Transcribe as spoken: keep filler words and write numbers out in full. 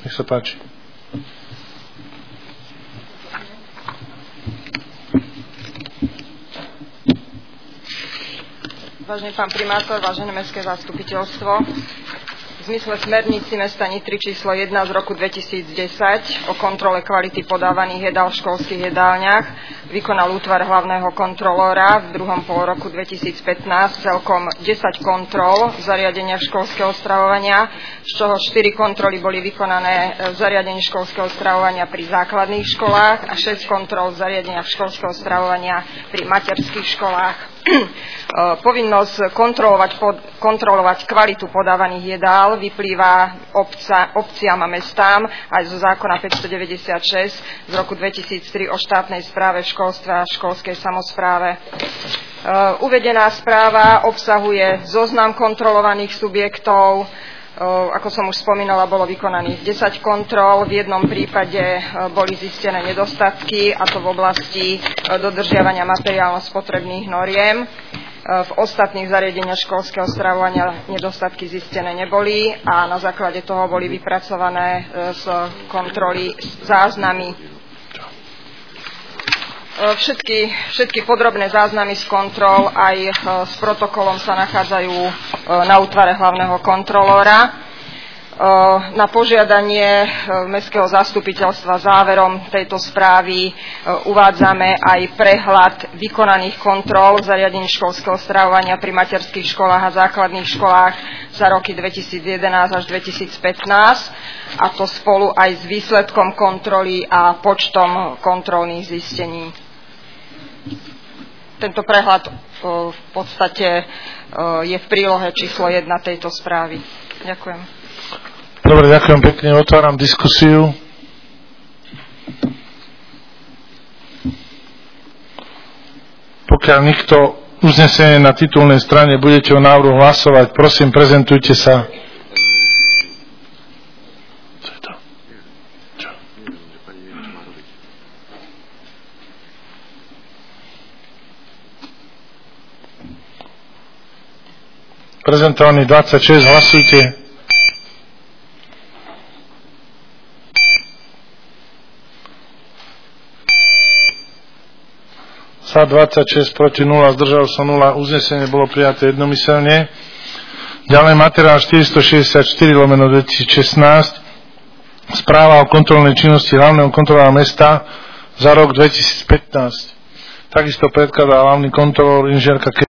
Nech sa páči. Vážený pán primátor, vážené mestské zastupiteľstvo, v zmysle smernici mesta Nitry číslo jeden z roku dvetisícdesať o kontrole kvality podávaných jedál v školských jedálniach vykonal útvar hlavného kontrolóra v druhom polroku dvetisícpätnásť celkom desať kontrol v zariadeniach školského stravovania, z čoho štyri kontroly boli vykonané v zariadení školského stravovania pri základných školách a šesť kontrol v zariadeniach školského stravovania pri materských školách. Povinnosť kontrolovať, pod, kontrolovať kvalitu podávaných jedál vyplýva obca, obciam a mestám aj zo zákona päťstodeväťdesiatšesť z roku dvetisíctri o štátnej správe v školstve a školskej samospráve. Uvedená správa obsahuje zoznam kontrolovaných subjektov. Ako som už spomínala, bolo vykonaných desať kontrol. V jednom prípade boli zistené nedostatky, a to v oblasti dodržiavania materiálno-spotrebných noriem. V ostatných zariadeniach školského stravovania nedostatky zistené neboli a na základe toho boli vypracované z kontroly záznamy. Všetky, všetky podrobné záznamy z kontrol aj s protokolom sa nachádzajú na útvare hlavného kontrolóra. Na požiadanie mestského zastupiteľstva záverom tejto správy uvádzame aj prehľad vykonaných kontrol v zariadení školského stravovania pri materských školách a základných školách za roky dvetisícjedenásť až dvetisícpätnásť, a to spolu aj s výsledkom kontroly a počtom kontrolných zistení. Tento prehľad v podstate je v prílohe číslo jedna tejto správy. Ďakujem. Dobre, ďakujem pekne. Otváram diskusiu. Pokiaľ nikto uznesenie na titulnej strane budete o návrhu hlasovať, prosím, prezentujte sa. Co je to? Čo? Prezentovaný dvadsaťšesť, hlasujte. Za dvadsaťšesť, proti nula, zdržal sa nula, uznesenie bolo prijaté jednomyselne. Ďalej materiál štyristošesťdesiatštyri lomeno dvetisícšestnásť, správa o kontrolnej činnosti hlavného kontrolóra mesta za rok dvetisícpätnásť. Takisto predkladá hlavný kontrolór inžinierka